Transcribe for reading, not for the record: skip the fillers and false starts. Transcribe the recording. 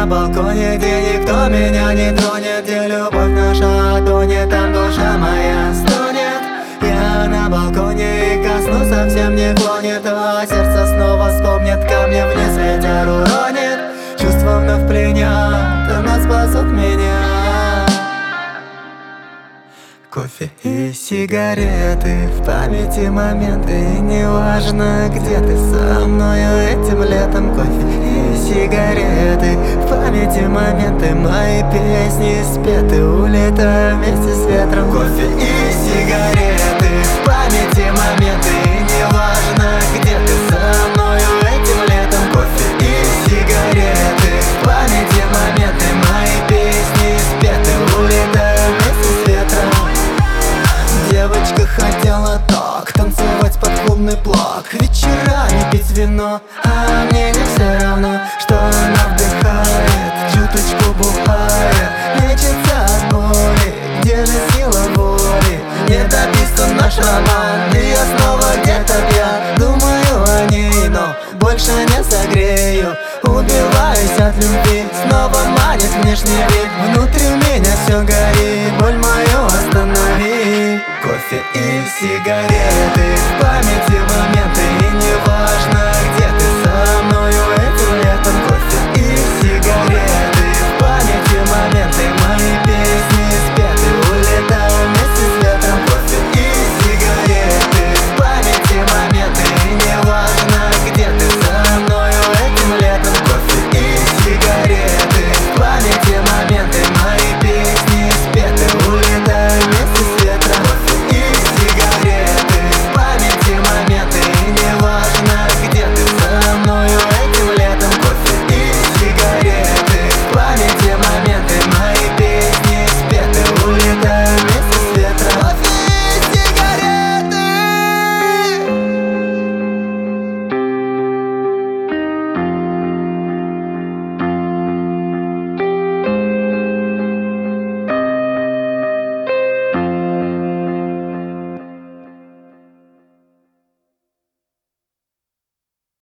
на балконе, где никто меня не тронет, где любовь наша тонет, там душа моя стонет. Я на балконе и ко сну совсем не клонит, а сердце снова вспомнит, камнем вниз ветер уронит. Чувства вновь пленят, она спасут меня. Кофе и сигареты, в памяти моменты, и неважно, где ты со мною этим летом. Кофе и сигареты, в памяти моменты, мои песни спеты, улетаю вместе с ветром. Кофе и сигареты, в памяти моменты, и неважно, где ты со мною этим летом. Кофе и сигареты, в памяти моменты, мои песни спеты, улетаю вместе с ветром. Девочка хотела так, танцевать под клубный плак, вечерами пить вино, а мне не все равно, что она вдыхает, чуточку бухает, лечится от боли. Где же сила воли? Не дописан наш роман, и я снова где-то пьян. Думаю о ней, но больше не согрею. Убиваюсь от любви, снова манит внешний вид. Внутри меня все горит, боль мою останови. Кофе и сигареты, в памяти